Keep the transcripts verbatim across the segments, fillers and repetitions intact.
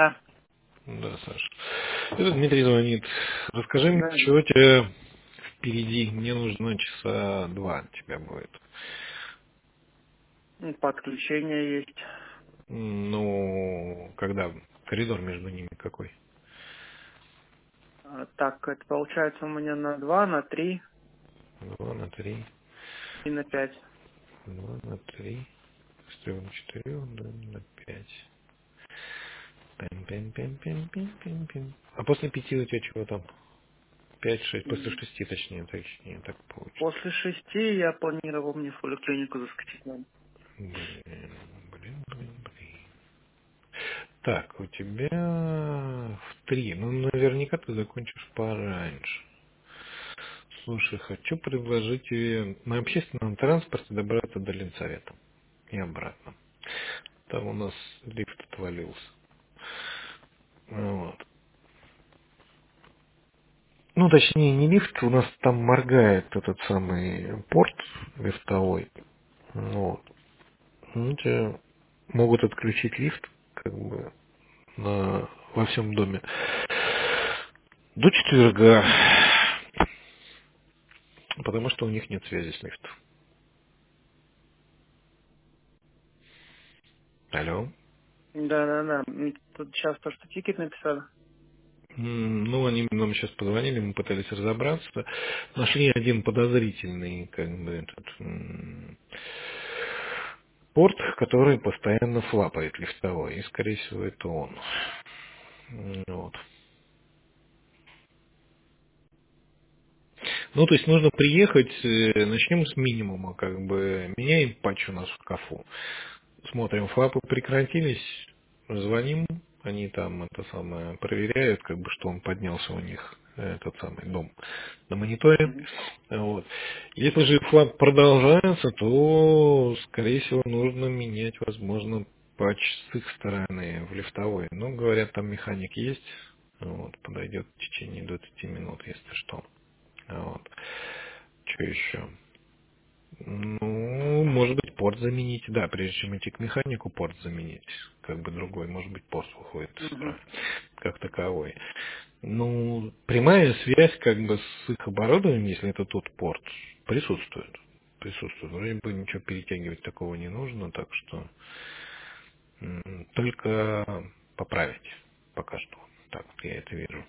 Да. Да, Саша. Это Дмитрий звонит. Расскажи мне, Да. чего у тебя впереди? Мне нужно часа два от тебя будет. Ну, подключение есть. Ну, когда? Коридор между ними какой? А, Так, это получается у меня на два, на три Два на три. и на пять. Два на три. С трех на четырех, да, на пять. Пим, пим, пим, пим, пим, пим, пим. А после пяти у тебя чего там? Пять, шесть. После М, шести, точнее, точнее, так получится. После шести я планировал мне в поликлинику заскочить надо. Блин, блин, блин, блин. Так, у тебя в три. Ну, наверняка ты закончишь пораньше. Слушай, хочу предложить тебе на общественном транспорте добраться до Ленсовета и обратно. Там у нас лифт отвалился. Вот. Ну, точнее, не лифт, у нас там моргает этот самый порт лифтовой. Вот. Ну, тебе могут отключить лифт, как бы, на, во всем доме. До четверга. Потому что у них нет связи с лифтом. Алло. Да-да-да. М, Тут сейчас то, что тикет написали. М, Ну, они нам сейчас позвонили, мы пытались разобраться. Нашли один подозрительный, как бы, этот, м, порт, который постоянно флапает лифтовой. И, скорее всего, это он. М, Вот. Ну, то есть нужно приехать, э, начнем с минимума, как бы, меняем патч у нас в шкафу. Смотрим, флапы прекратились, звоним, они там это самое проверяют, как бы, что он поднялся у них, э, этот самый дом на мониторе. Мгм. Вот. Если же флап продолжается, то, скорее всего, нужно менять, возможно, патч с их стороны в лифтовой. Ну, говорят, там механик есть, вот, подойдет в течение двадцати минут, если что. Вот. Что еще? Ну, может быть, порт заменить, да, прежде чем идти к механику, порт заменить, как бы другой, может быть, порт выходит из Мгм. строя, как таковой. Ну, прямая связь, как бы, с их оборудованием, если это тот порт, присутствует. Присутствует. Вроде бы ничего перетягивать такого не нужно, так что м, только поправить пока что. Так вот я это вижу.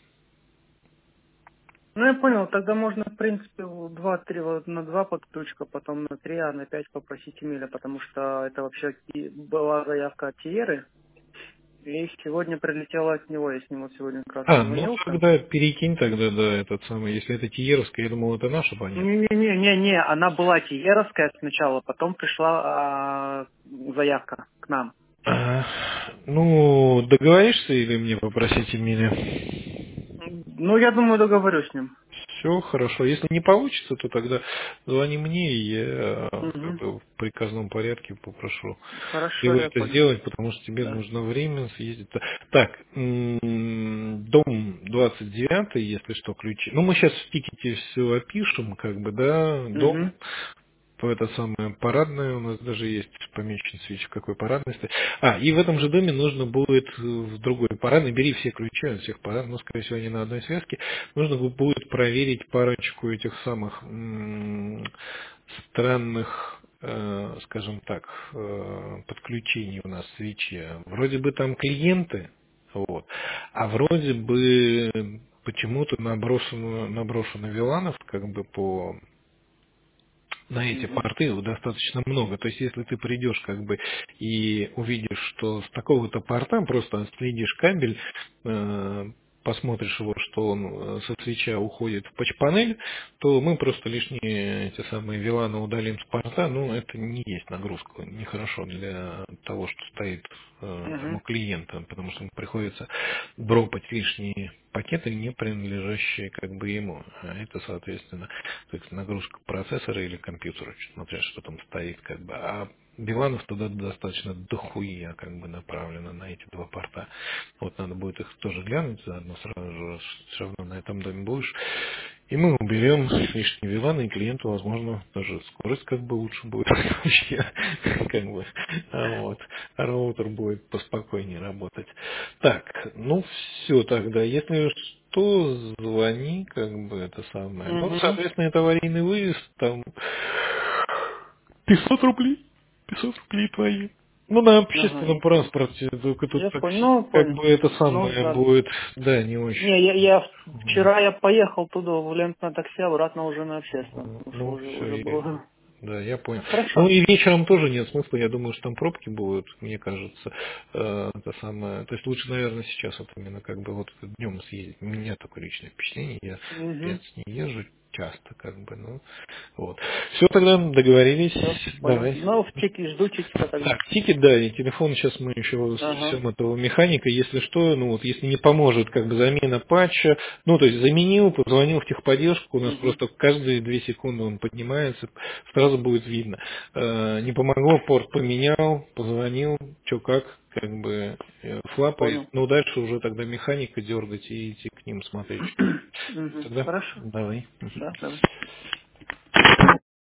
Ну, я понял, тогда можно, в принципе, в два-три, вот на два подключка, потом на три, а на пять попросить Эмиля, потому что это вообще и была заявка от Тиеры, и сегодня прилетела от него, я с ним вот сегодня как раз А, ну созвонился. тогда перекинь тогда, да, этот самый, если это Тиеровская, я думал, это наша, понятно. Не-не-не-не, она была Тиеровская сначала, потом пришла а, заявка к нам. А, ну, договоришься или мне попросите меня? Ну, я думаю, договорюсь с ним. Все хорошо. Если не получится, то тогда звони мне, и я э, как Угу. бы в приказном порядке попрошу Хорошо, его я это понял. сделать, потому что тебе Да. нужно время съездить. Так, м, дом двадцать девятый, если что, ключи. Ну, мы сейчас в тикете все опишем, как бы, да, Угу. дом. То это самое парадное, у нас даже есть помечен свич, в какой парадной стоит. А, и в этом же доме нужно будет э, в другой парадной, бери все ключи от всех парадных, но, скорее всего, они на одной связке, нужно бу- будет проверить парочку этих самых м, странных, э, скажем так, э, подключений у нас в свече. Вроде бы там клиенты, вот, а вроде бы почему-то наброшено, наброшено виланов как бы по на эти Угу. порты его достаточно много. То есть, если ты придешь как бы и увидишь, что с такого-то порта просто следишь кабель, э, посмотришь его, что он э, со свеча уходит в патч-панель, то мы просто лишние эти самые виланы удалим с порта. Ну, это не есть нагрузка, нехорошо для того, что стоит э, там у Угу. клиента, потому что ему приходится дропать лишние пакеты, не принадлежащие как бы ему. А это, соответственно, то есть нагрузка процессора или компьютера, смотря что там стоит, как бы. А биланов туда достаточно дохуя как бы направлено на эти два порта. Вот надо будет их тоже глянуть заодно сразу же, все равно на этом доме будешь. И мы уберем лишние виланы, и клиенту, возможно, даже скорость как бы лучше будет вообще, как бы, а вот, а роутер будет поспокойнее работать. Так, ну все тогда, если что, звони, как бы это самое. Ну, Угу. соответственно, это аварийный выезд, там пятьсот рублей, пятьсот рублей твои. Ну, на Ага, я общественном понял. транспорте, только тут Я понял. такси, Ну, как понял. бы это Ну, самое надо. будет, да, не очень. Не, я, я вчера я поехал туда, в Лент на такси, обратно уже на общественном, потому что Ну, уже, уже все, было. да, я понял. Ну Хорошо. и вечером тоже нет смысла, я думаю, что там пробки будут, мне кажется, э, это самое. То есть лучше, наверное, сейчас вот именно как бы вот днем съездить. У меня такое личное впечатление, я в Угу. пятницу не езжу часто, как бы, ну, вот. Все, тогда договорились, Все, понял. давай. Ну, в чеке, жду чекика тогда. Так, тикет, да, и телефон сейчас мы еще Ага. стрясем этого механика, если что, ну вот, если не поможет как бы замена патча, ну то есть заменил, позвонил в техподдержку, у нас Угу. просто каждые две секунды он поднимается, сразу будет видно. Э, Не помогло, порт поменял, позвонил, что как, как бы э, флапает, Понял. ну дальше уже тогда механика дергать и идти к ним смотреть. Угу. Тогда Хорошо. давай. Да, давай.